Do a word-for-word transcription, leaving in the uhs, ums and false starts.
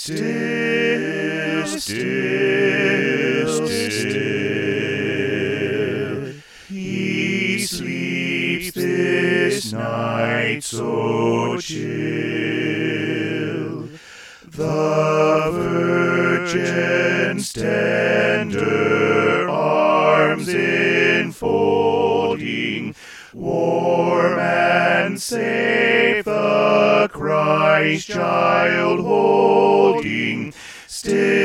still, still, still. He sleeps this night so chill. The Virgin's tender arms enfolding, warm and safe the Christ child holding, still